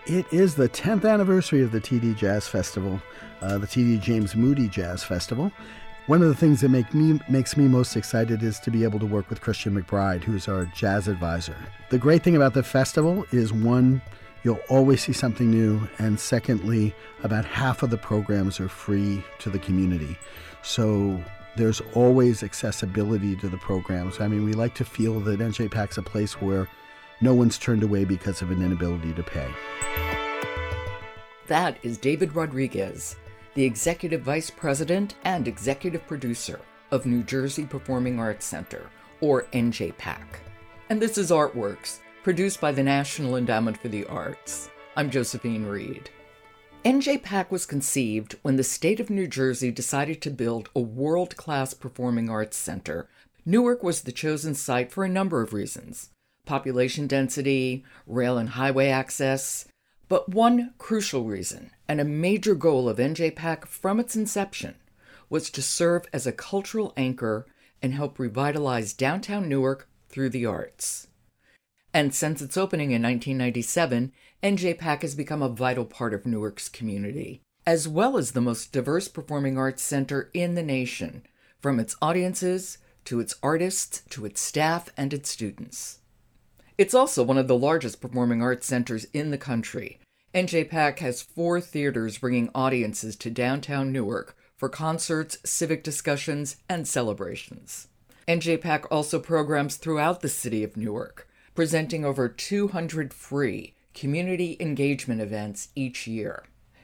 It is the 10th anniversary of the TD Jazz Festival, the TD James Moody Jazz Festival. One of the things that makes me most excited is to be able to work with Christian McBride, who's our jazz advisor. The great thing about the festival is, one, you'll always see something new, and secondly, about half of the programs are free to the community. So there's always accessibility to the programs. I mean, we like to feel that NJPAC's a place where no one's turned away because of an inability to pay. That is David Rodriguez, the Executive Vice President and Executive Producer of New Jersey Performing Arts Center, or NJPAC. And this is Artworks, produced by the National Endowment for the Arts. I'm Josephine Reed. NJPAC was conceived when the state of New Jersey decided to build a world-class performing arts center. Newark was the chosen site for a number of reasons: population density, rail and highway access. But one crucial reason, and a major goal of NJPAC from its inception, was to serve as a cultural anchor and help revitalize downtown Newark through the arts. And since its opening in 1997, NJPAC has become a vital part of Newark's community, as well as the most diverse performing arts center in the nation, from its audiences to its artists to its staff and its students. It's also one of the largest performing arts centers in the country. NJPAC has 4 theaters bringing audiences to downtown Newark for concerts, civic discussions, and celebrations. NJPAC also programs throughout the city of Newark, presenting over 200 free community engagement events each year.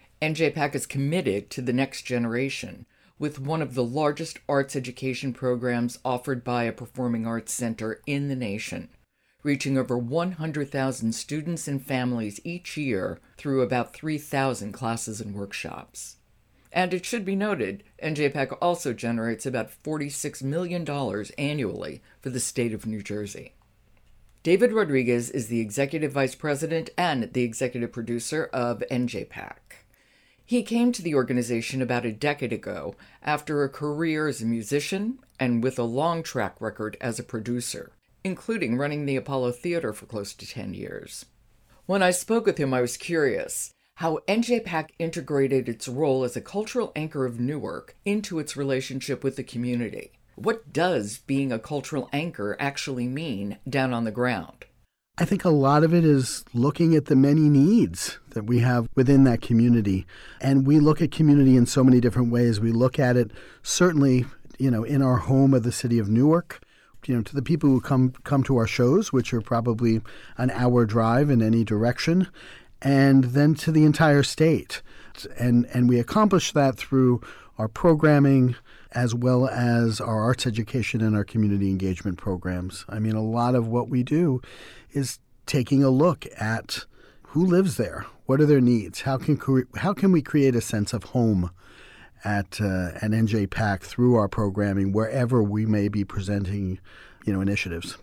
NJPAC is committed to the next generation, with one of the largest arts education programs offered by a performing arts center in the nation, reaching over 100,000 students and families each year through about 3,000 classes and workshops. And it should be noted, NJPAC also generates about $46 million annually for the state of New Jersey. David Rodriguez is the Executive Vice President and the Executive Producer of NJPAC. He came to the organization about a decade ago after a career as a musician and with a long track record as a producer, including running the Apollo Theater for close to 10 years. When I spoke with him, I was curious how NJPAC integrated its role as a cultural anchor of Newark into its relationship with the community. What does being a cultural anchor actually mean down on the ground? I think a lot of it is looking at the many needs that we have within that community. And we look at community in so many different ways. We look at it certainly, in our home of the city of Newark, to the people who come to our shows, which are probably an hour drive in any direction, and then to the entire state. And we accomplish that through our programming as well as our arts education and our community engagement programs. I mean, a lot of what we do is taking a look at who lives there, what are their needs, how can we create a sense of home at an NJPAC through our programming wherever we may be presenting, initiatives.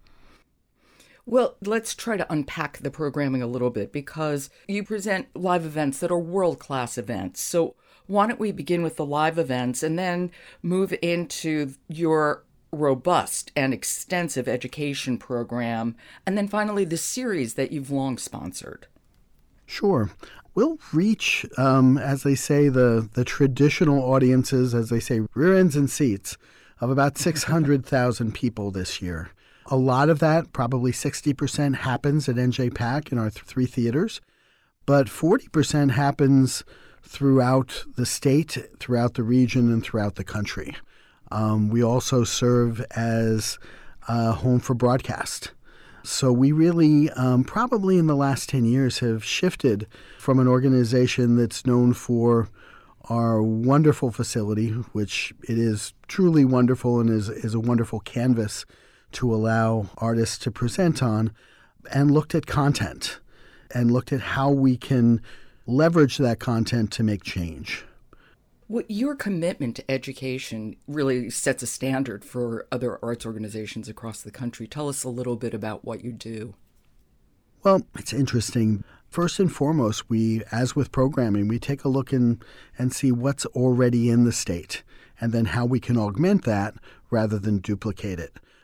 Well, let's try to unpack the programming a little bit, because you present live events that are world-class events. So why don't we begin with the live events and then move into your robust and extensive education program, and then finally the series that you've long sponsored? Sure. We'll reach, as they say, the traditional audiences, as they say, rear ends and seats, of about 600,000 people this year. A lot of that, probably 60%, happens at NJPAC in our 3 theaters, but 40% happens throughout the state, throughout the region, and throughout the country. We also serve as a home for broadcast. So we really, probably in the last 10 years, have shifted from an organization that's known for our wonderful facility, which it is truly wonderful and is a wonderful canvas to allow artists to present on, and looked at content and looked at how we can leverage that content to make change. Well, your commitment to education really sets a standard for other arts organizations across the country. Tell us a little bit about what you do. Well, it's interesting. First and foremost, as with programming, we take a look and see what's already in the state, and then how we can augment that rather than duplicate it.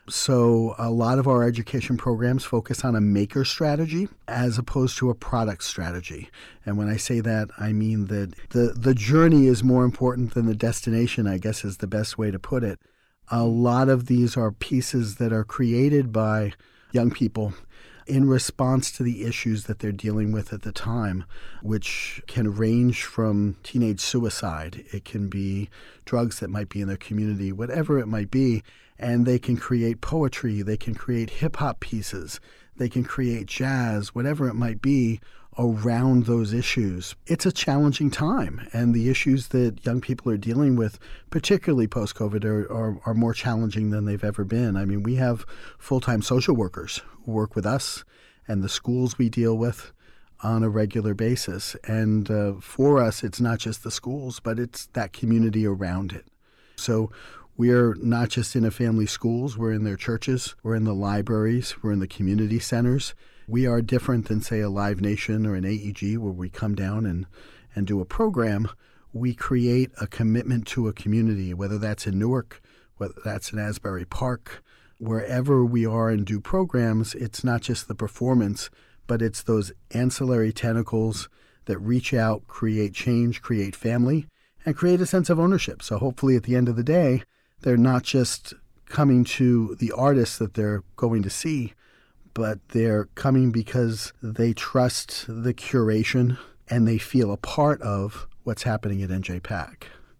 So a lot of our education programs focus on a maker strategy as opposed to a product strategy. And when I say that, I mean that the journey is more important than the destination, I guess is the best way to put it. A lot of these are pieces that are created by young people in response to the issues that they're dealing with at the time, which can range from teenage suicide. It can be drugs that might be in their community, whatever it might be. And they can create poetry, they can create hip-hop pieces, they can create jazz, whatever it might be around those issues. It's a challenging time, and the issues that young people are dealing with, particularly post-COVID, are more challenging than they've ever been. I mean, we have full-time social workers who work with us and the schools we deal with on a regular basis. And for us, it's not just the schools, but it's that community around it. So we're not just in a family schools, we're in their churches, we're in the libraries, we're in the community centers. We are different than, say, a Live Nation or an AEG where we come down and do a program. We create a commitment to a community, whether that's in Newark, whether that's in Asbury Park. Wherever we are and do programs, it's not just the performance, but it's those ancillary tentacles that reach out, create change, create family, and create a sense of ownership. So hopefully at the end of the day, they're not just coming to the artists that they're going to see, but they're coming because they trust the curation and they feel a part of what's happening at NJPAC.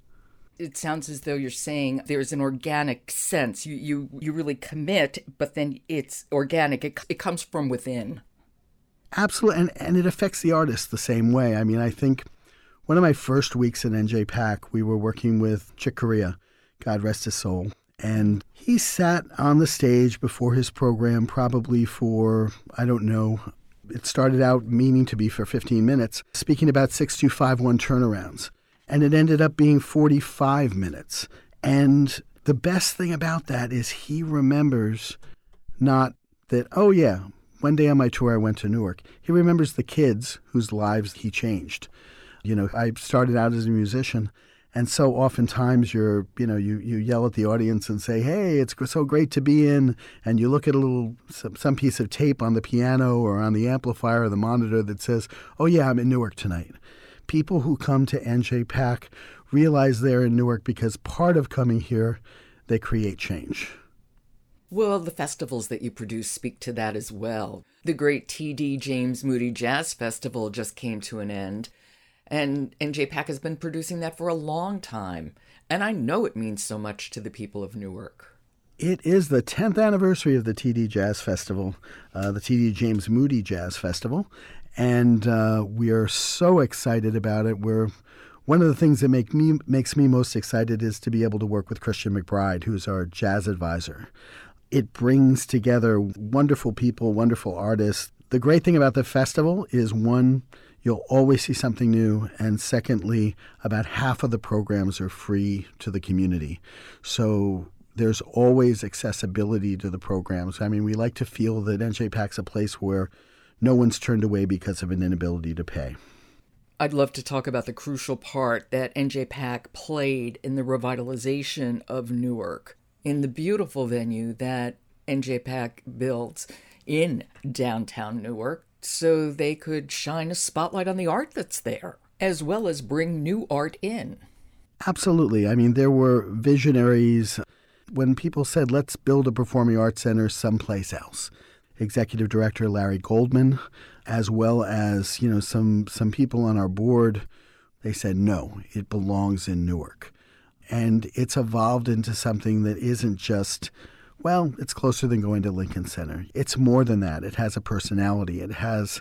It sounds as though you're saying there's an organic sense. You really commit, but then it's organic. It comes from within. Absolutely, and it affects the artist the same way. I mean, I think one of my first weeks at NJPAC, we were working with Chick Corea, God rest his soul. And he sat on the stage before his program probably for, I don't know, it started out meaning to be for 15 minutes, speaking about 6251 turnarounds. And it ended up being 45 minutes. And the best thing about that is he remembers not that, oh yeah, one day on my tour I went to Newark. He remembers the kids whose lives he changed. You know, I started out as a musician. And so oftentimes you yell at the audience and say, hey, it's so great to be in. And you look at some piece of tape on the piano or on the amplifier or the monitor that says, oh yeah, I'm in Newark tonight. People who come to NJPAC realize they're in Newark because part of coming here, they create change. Well, the festivals that you produce speak to that as well. The great T.D. James Moody Jazz Festival just came to an end. And NJPAC has been producing that for a long time. And I know it means so much to the people of Newark. It is the 10th anniversary of the TD Jazz Festival, the TD James Moody Jazz Festival. And we are so excited about it. One of the things that makes me most excited is to be able to work with Christian McBride, who's our jazz advisor. It brings together wonderful people, wonderful artists. The great thing about the festival is, one, you'll always see something new. And secondly, about half of the programs are free to the community. So there's always accessibility to the programs. I mean, we like to feel that NJPAC's a place where no one's turned away because of an inability to pay. I'd love to talk about the crucial part that NJPAC played in the revitalization of Newark, in the beautiful venue that NJPAC built in downtown Newark, so they could shine a spotlight on the art that's there, as well as bring new art in. Absolutely. I mean, there were visionaries when people said, let's build a performing arts center someplace else. Executive Director Larry Goldman, as well as, some people on our board, they said, no, it belongs in Newark. And it's evolved into something that isn't just, well, it's closer than going to Lincoln Center. It's more than that. It has a personality. It has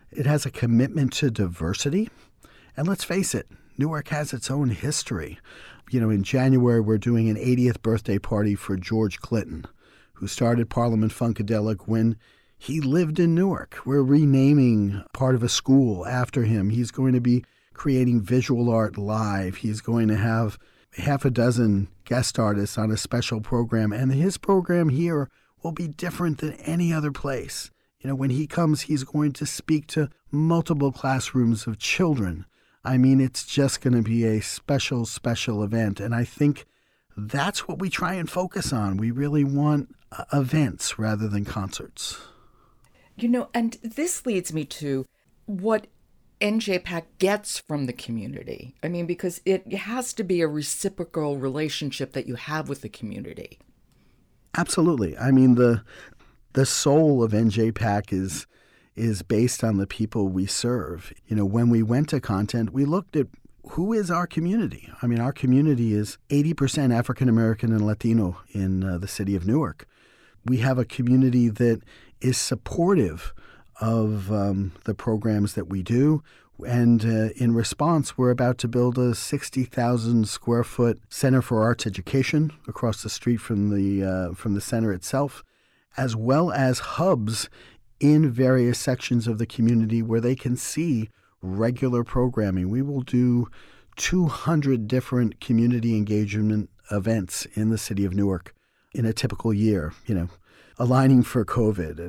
a commitment to diversity. And let's face it, Newark has its own history. In January, we're doing an 80th birthday party for George Clinton, who started Parliament Funkadelic when he lived in Newark. We're renaming part of a school after him. He's going to be creating visual art live. He's going to have half a dozen guest artists on a special program, and his program here will be different than any other place. When he comes, he's going to speak to multiple classrooms of children. I mean, it's just going to be a special, special event, and I think that's what we try and focus on. We really want events rather than concerts. And this leads me to what NJPAC gets from the community. I mean, because it has to be a reciprocal relationship that you have with the community. Absolutely. I mean, the soul of NJPAC is based on the people we serve. When we went to content, we looked at who is our community. I mean, our community is 80% African American and Latino in the city of Newark. We have a community that is supportive of the programs that we do. And in response, we're about to build a 60,000 square foot Center for Arts Education across the street from the center itself, as well as hubs in various sections of the community where they can see regular programming. We will do 200 different community engagement events in the city of Newark in a typical year, aligning for COVID,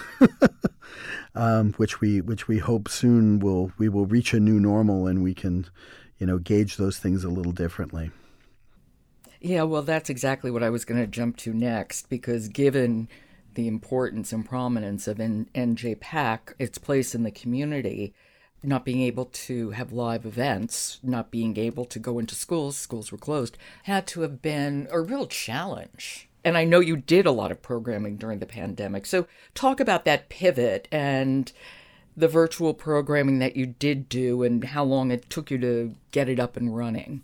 and which we hope soon we will reach a new normal and we can, gauge those things a little differently. Yeah, well, that's exactly what I was going to jump to next, because given the importance and prominence of NJPAC, its place in the community, not being able to have live events, not being able to go into schools were closed, had to have been a real challenge. And I know you did a lot of programming during the pandemic. So talk about that pivot and the virtual programming that you did do and how long it took you to get it up and running.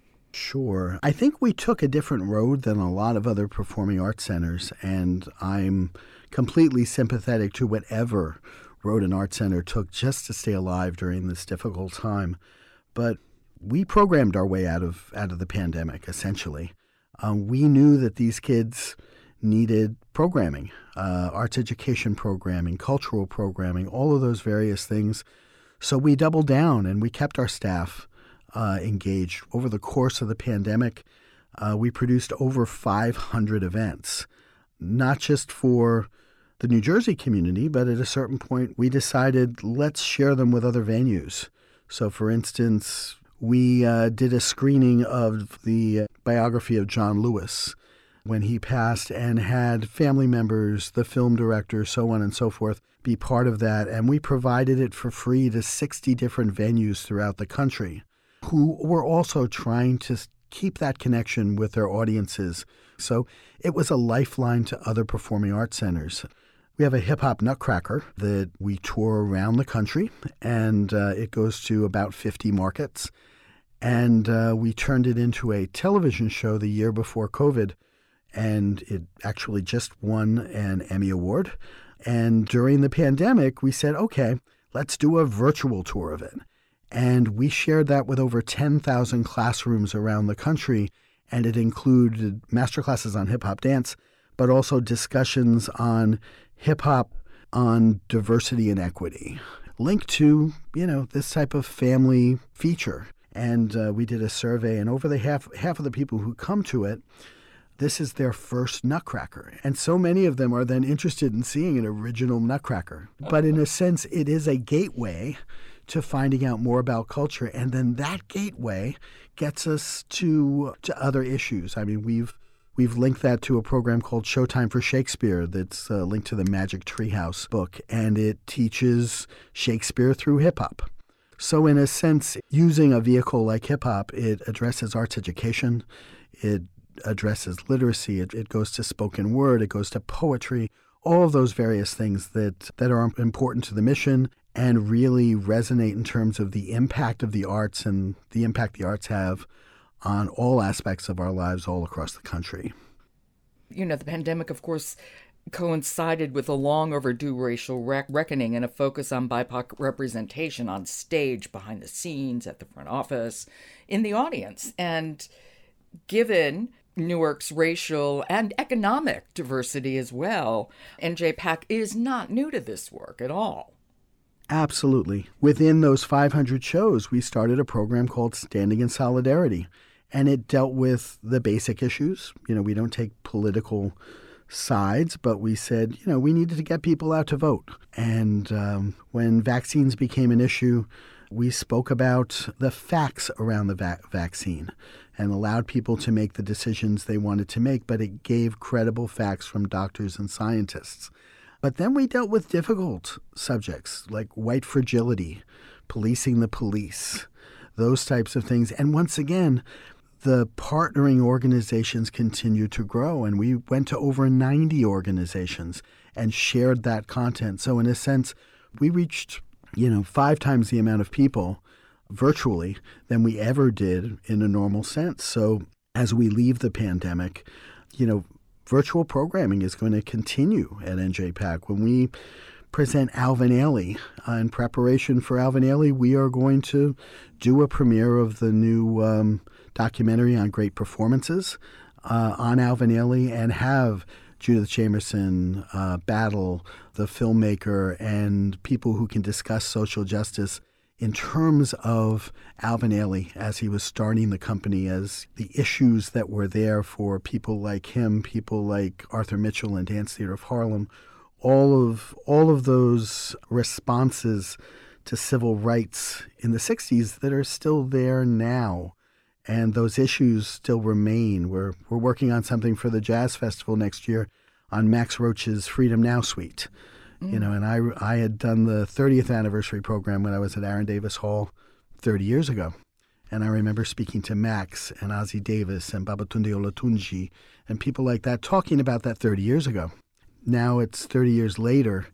Sure. I think we took a different road than a lot of other performing arts centers, and I'm completely sympathetic to whatever road an art center took just to stay alive during this difficult time. But we programmed our way out of the pandemic, essentially. We knew that these kids needed programming, arts education programming, cultural programming, all of those various things. So we doubled down and we kept our staff engaged. Over the course of the pandemic, we produced over 500 events, not just for the New Jersey community, but at a certain point we decided let's share them with other venues. So for instance, we did a screening of the biography of John Lewis when he passed and had family members, the film director, so on and so forth, be part of that. And we provided it for free to 60 different venues throughout the country who were also trying to keep that connection with their audiences. So it was a lifeline to other performing arts centers. We have a hip-hop nutcracker that we tour around the country, and it goes to about 50 markets. And we turned it into a television show the year before COVID, and it actually just won an Emmy Award. And during the pandemic, we said, okay, let's do a virtual tour of it. And we shared that with over 10,000 classrooms around the country, and it included masterclasses on hip-hop dance, but also discussions on hip-hop, on diversity and equity, linked to, this type of family feature. And we did a survey, and over the half of the people who come to it, this is their first Nutcracker. And so many of them are then interested in seeing an original Nutcracker. But in a sense, it is a gateway to finding out more about culture. And then that gateway gets us to other issues. I mean, we've linked that to a program called Showtime for Shakespeare that's linked to the Magic Treehouse book, and it teaches Shakespeare through hip-hop. So in a sense, using a vehicle like hip-hop, it addresses arts education, it addresses literacy, it goes to spoken word, it goes to poetry, all of those various things that are important to the mission and really resonate in terms of the impact of the arts and the impact the arts have on all aspects of our lives all across the country. The pandemic, of course, coincided with a long overdue racial reckoning and a focus on BIPOC representation on stage, behind the scenes, at the front office, in the audience. And given Newark's racial and economic diversity as well, NJPAC is not new to this work at all. Absolutely. Within those 500 shows, we started a program called Standing in Solidarity, and it dealt with the basic issues. We don't take political sides, but we said, we needed to get people out to vote. And when vaccines became an issue, we spoke about the facts around the vaccine. and allowed people to make the decisions they wanted to make, but it gave credible facts from doctors and scientists. But then we dealt with difficult subjects like white fragility, policing the police, those types of things. And once again, the partnering organizations continued to grow, and we went to over 90 organizations and shared that content. So in a sense, we reached, 5 times the amount of people virtually than we ever did in a normal sense. So as we leave the pandemic, virtual programming is going to continue at NJPAC. When we present Alvin Ailey, in preparation for Alvin Ailey, we are going to do a premiere of the new documentary on great performances on Alvin Ailey, and have Judith Jamerson, Battle, the filmmaker, and people who can discuss social justice in terms of Alvin Ailey as he was starting the company, as the issues that were there for people like him, people like Arthur Mitchell and Dance Theater of Harlem, all of those responses to civil rights in the 60s that are still there now. And those issues still remain. We're working on something for the Jazz Festival next year on Max Roach's Freedom Now Suite. And I had done the 30th anniversary program when I was at Aaron Davis Hall 30 years ago. And I remember speaking to Max and Ozzie Davis and Babatunde Olatunji and people like that talking about that 30 years ago. Now it's 30 years later.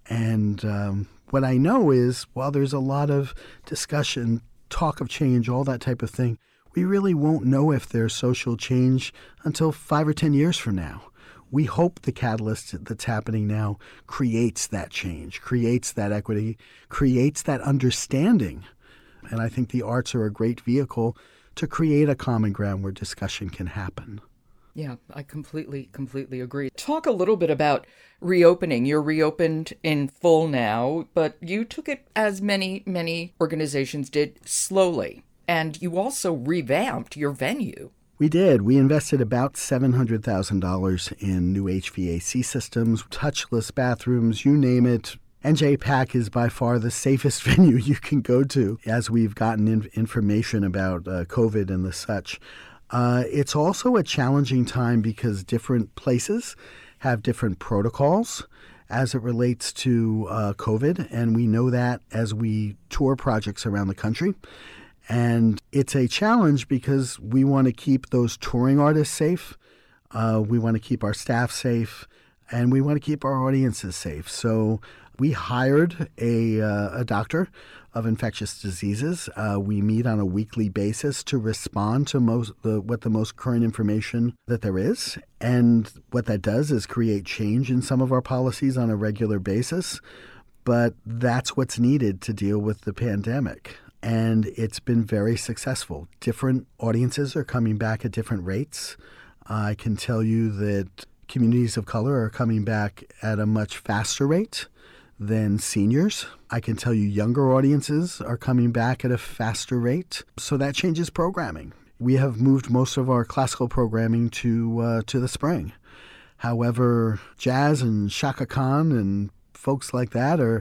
And what I know is, while there's a lot of discussion, talk of change, all that type of thing, we really won't know if there's social change until 5 or 10 years from now. We hope the catalyst that's happening now creates that change, creates that equity, creates that understanding. And I think the arts are a great vehicle to create a common ground where discussion can happen. Yeah, I completely agree. Talk a little bit about reopening. You're reopened in full now, but you took it, as many organizations did, slowly. And you also revamped your venue. We did. We invested about $700,000 in new HVAC systems, touchless bathrooms, you name it. NJPAC is by far the safest venue you can go to as we've gotten information about COVID and the such. It's also a challenging time because different places have different protocols as it relates to COVID, and we know that as we tour projects around the country. And it's a challenge because we want to keep those touring artists safe, we want to keep our staff safe, and we want to keep our audiences safe. So we hired a doctor of infectious diseases. We meet on a weekly basis to respond to what the most current information that there is. And what that does is create change in some of our policies on a regular basis. But that's what's needed to deal with the pandemic. And it's been very successful. Different audiences are coming back at different rates. I can tell you that communities of color are coming back at a much faster rate than seniors. I can tell you younger audiences are coming back at a faster rate. So that changes programming. We have moved most of our classical programming to the spring. However, jazz and Chaka Khan and folks like that are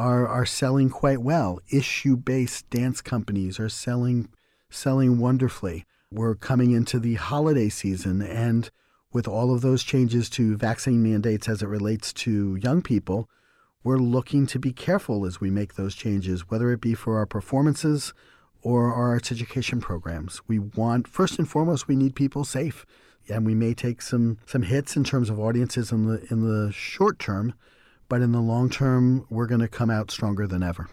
selling quite well. Issue-based dance companies are selling wonderfully. We're coming into the holiday season, and with all of those changes to vaccine mandates as it relates to young people, we're looking to be careful as we make those changes, whether it be for our performances or our arts education programs. We want, first and foremost, we need people safe. And we may take some hits in terms of audiences in the short term, but in the long term, we're going to come out stronger than ever.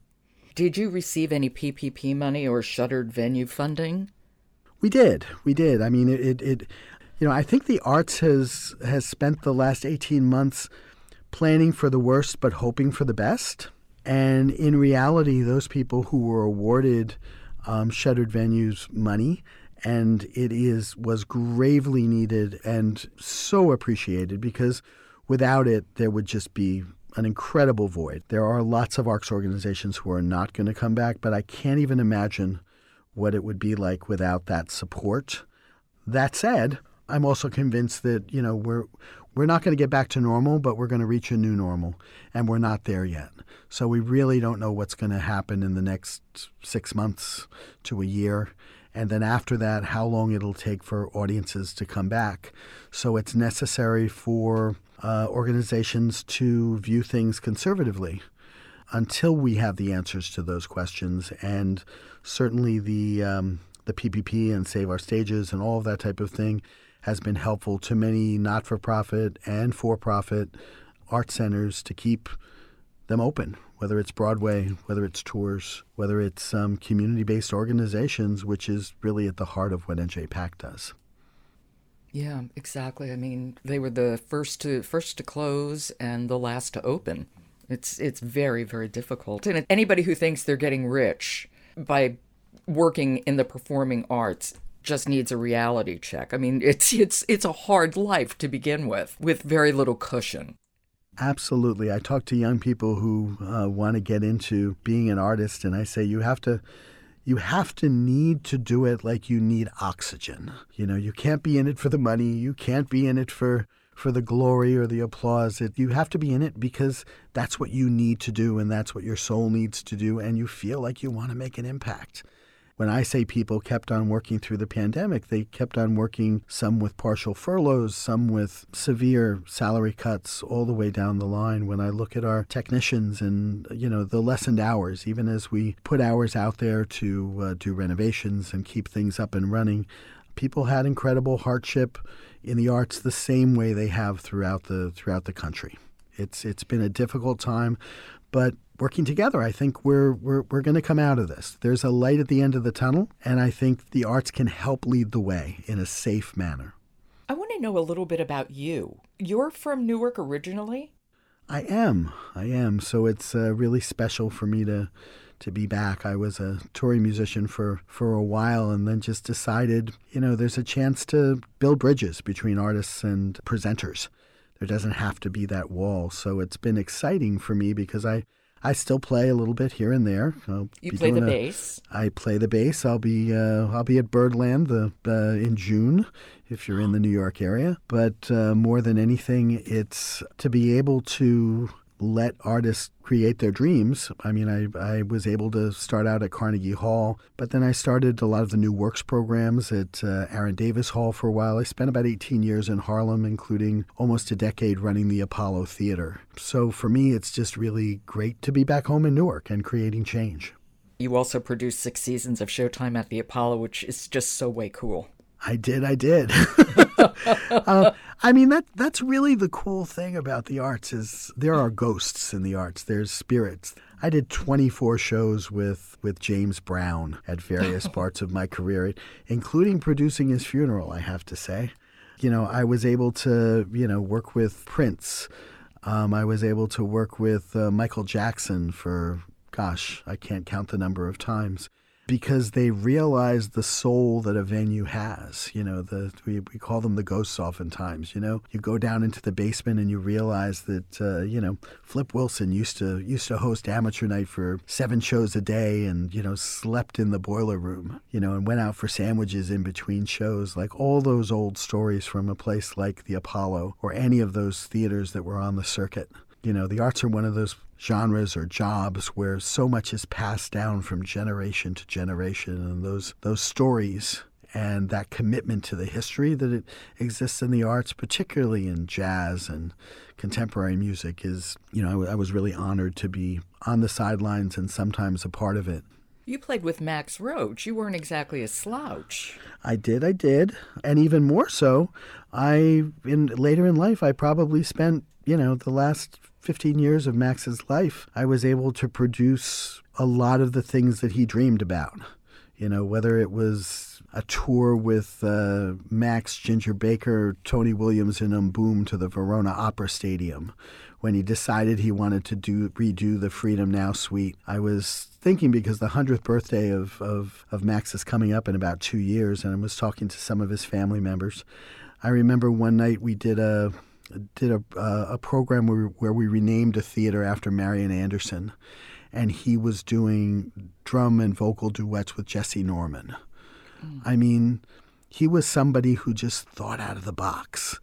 Did you receive any PPP money or shuttered venue funding? We did. I mean, I think the arts has spent the last 18 months planning for the worst but hoping for the best. And in reality, those people who were awarded shuttered venues money, and was gravely needed and so appreciated, because without it, there would just be an incredible void. There are lots of arts organizations who are not going to come back, but I can't even imagine what it would be like without that support. That said, I'm also convinced that, we're not going to get back to normal, but we're going to reach a new normal, and we're not there yet. So we really don't know what's going to happen in the next 6 months to a year. And then after that, how long it'll take for audiences to come back. So it's necessary for organizations to view things conservatively until we have the answers to those questions. And certainly the PPP and Save Our Stages and all of that type of thing has been helpful to many not-for-profit and for-profit art centers to keep them open, whether it's Broadway, whether it's tours, whether it's community-based organizations, which is really at the heart of what NJPAC does. Yeah, exactly. I mean, they were the first to close and the last to open. It's very, very difficult. And anybody who thinks they're getting rich by working in the performing arts just needs a reality check. I mean, it's a hard life to begin with very little cushion. Absolutely. I talk to young people who want to get into being an artist, and I say you have to need to do it like you need oxygen. You know, you can't be in it for the money. You can't be in it for the glory or the applause. You have to be in it because that's what you need to do, and that's what your soul needs to do, and you feel like you want to make an impact. When I say people kept on working through the pandemic, they kept on working, some with partial furloughs, some with severe salary cuts all the way down the line. When I look at our technicians and, the lessened hours, even as we put hours out there to do renovations and keep things up and running, people had incredible hardship in the arts the same way they have throughout the country. It's been a difficult time, but working together, I think we're going to come out of this. There's a light at the end of the tunnel, and I think the arts can help lead the way in a safe manner. I want to know a little bit about you. You're from Newark originally? I am. So it's really special for me to be back. I was a touring musician for a while and then just decided, there's a chance to build bridges between artists and presenters. There doesn't have to be that wall. So it's been exciting for me because I still play a little bit here and there. You play the bass? I play the bass. I'll be at Birdland in June if you're in the New York area. But more than anything, it's to be able to let artists create their dreams. I mean, I was able to start out at Carnegie Hall, but then I started a lot of the New Works programs at Aaron Davis Hall for a while. I spent about 18 years in Harlem, including almost a decade running the Apollo Theater. So for me, it's just really great to be back home in Newark and creating change. You also produced 6 seasons of Showtime at the Apollo, which is just so way cool. I did. I mean, that's really the cool thing about the arts is there are ghosts in the arts. There's spirits. I did 24 shows with James Brown at various parts of my career, including producing his funeral, I have to say. I was able to, work with Prince. I was able to work with Michael Jackson for, I can't count the number of times. Because they realize the soul that a venue has. We call them the ghosts oftentimes. You go down into the basement and you realize that, Flip Wilson used to host Amateur Night for 7 shows a day and, slept in the boiler room, and went out for sandwiches in between shows. Like all those old stories from a place like the Apollo or any of those theaters that were on the circuit. The arts are one of those genres or jobs where so much is passed down from generation to generation, and those stories and that commitment to the history that it exists in the arts, particularly in jazz and contemporary music, is, I was really honored to be on the sidelines and sometimes a part of it. You played with Max Roach. You weren't exactly a slouch. I did. And even more so, later in life, I probably spent, the last 15 years of Max's life, I was able to produce a lot of the things that he dreamed about. Whether it was a tour with Max, Ginger Baker, Tony Williams, and Boom to the Verona Opera Stadium, when he decided he wanted to redo the Freedom Now Suite. I was thinking, because the 100th birthday of Max is coming up in about 2 years, and I was talking to some of his family members. I remember one night we did a program where we renamed a theater after Marian Anderson, and he was doing drum and vocal duets with Jesse Norman. I mean, he was somebody who just thought out of the box,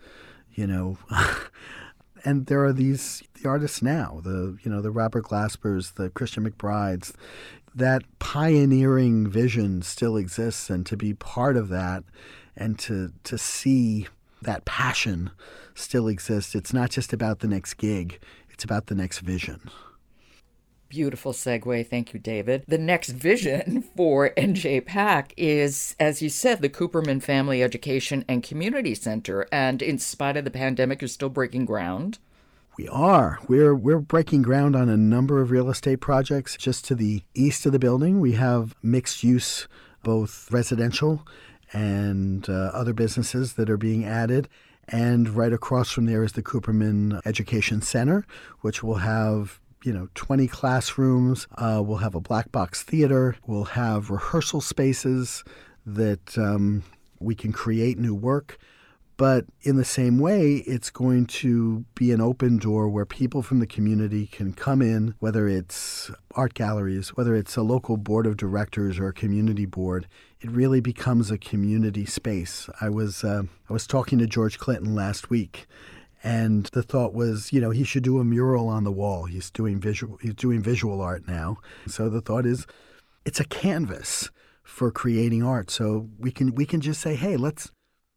And there are the artists now, the Robert Glaspers, the Christian McBrides. that pioneering vision still exists, and to be part of that and to see that passion still exists. It's not just about the next gig, it's about the next vision. Beautiful segue. Thank you, David. The next vision for NJPAC is, as you said, the Cooperman Family Education and Community Center. And in spite of the pandemic, you're still breaking ground. We are. We're breaking ground on a number of real estate projects. Just to the east of the building, we have mixed use, both residential and other businesses that are being added. And right across from there is the Cooperman Education Center, which will have 20 classrooms. We'll have a black box theater. We'll have rehearsal spaces that we can create new work. But in the same way, it's going to be an open door where people from the community can come in, whether it's art galleries, whether it's a local board of directors or a community board. It really becomes a community space. I was talking to George Clinton last week, and the thought was, he should do a mural on the wall. He's doing visual art now. So the thought is, it's a canvas for creating art. So we can just say, hey, let's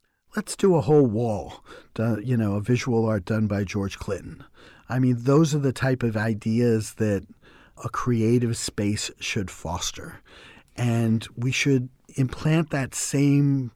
do a whole wall, a visual art done by George Clinton. I mean, those are the type of ideas that a creative space should foster. And we should implant that same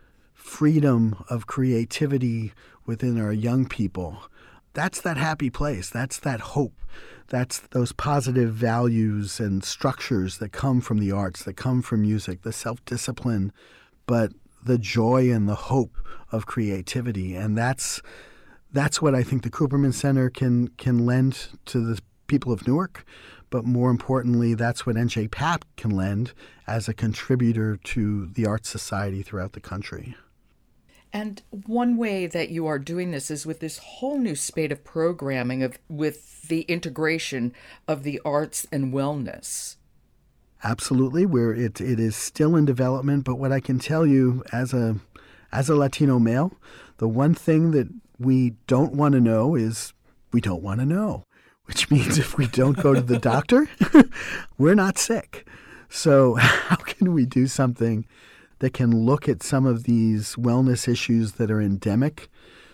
freedom of creativity within our young people. That's that happy place. That's that hope. That's those positive values and structures that come from the arts, that come from music, the self-discipline, but the joy and the hope of creativity. And that's what I think the Cooperman Center can lend to the people of Newark. But more importantly, that's what NJPAC can lend as a contributor to the Art Society throughout the country. And one way that you are doing this is with this whole new spate of programming with the integration of the arts and wellness. Absolutely. It is still in development, but what I can tell you as a Latino male, the one thing that we don't want to know is we don't want to know, which means if we don't go to the doctor, we're not sick. So how can we do something that can look at some of these wellness issues that are endemic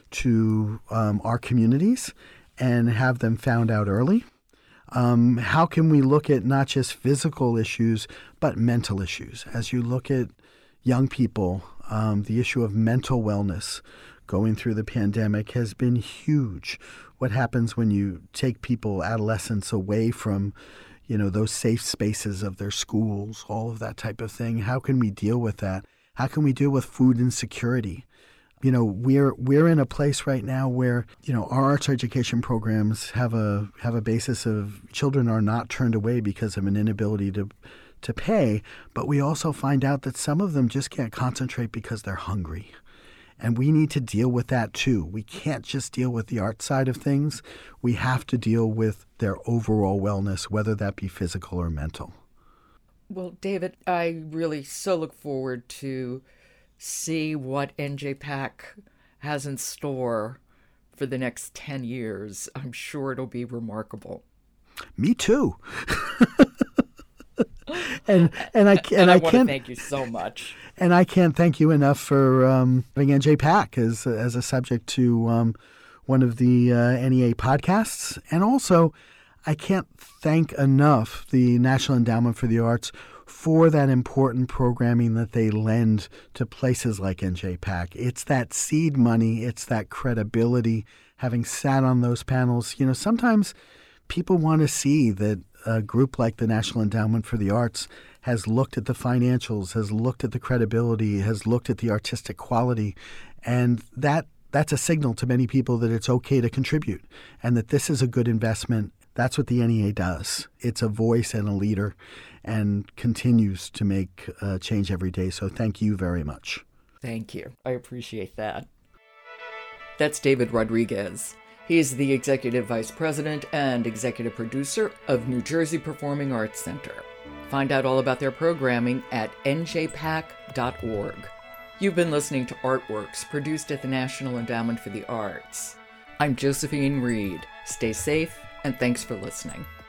to our communities and have them found out early? How can we look at not just physical issues, but mental issues? As you look at young people, the issue of mental wellness going through the pandemic has been huge. What happens when you take people, adolescents, away from those safe spaces of their schools, all of that type of thing? How can we deal with that? How can we deal with food insecurity? We're in a place right now where, our arts education programs have a basis of children are not turned away because of an inability to pay, but we also find out that some of them just can't concentrate because they're hungry. And we need to deal with that too. We can't just deal with the art side of things. We have to deal with their overall wellness, whether that be physical or mental. Well, David, I really so look forward to see what NJPAC has in store for the next 10 years. I'm sure it'll be remarkable. Me too. and I want to thank you so much. And I can't thank you enough for having NJPAC as a subject to one of the NEA podcasts. And also, I can't thank enough the National Endowment for the Arts for that important programming that they lend to places like NJPAC. It's that seed money. It's that credibility. Having sat on those panels, sometimes people want to see that a group like the National Endowment for the Arts has looked at the financials, has looked at the credibility, has looked at the artistic quality, and that's a signal to many people that it's okay to contribute and that this is a good investment. That's what the NEA does. It's a voice and a leader and continues to make change every day. So thank you very much. Thank you. I appreciate that. That's David Rodriguez. He is the Executive Vice President and Executive Producer of New Jersey Performing Arts Center. Find out all about their programming at njpac.org. You've been listening to Artworks, produced at the National Endowment for the Arts. I'm Josephine Reed. Stay safe, and thanks for listening.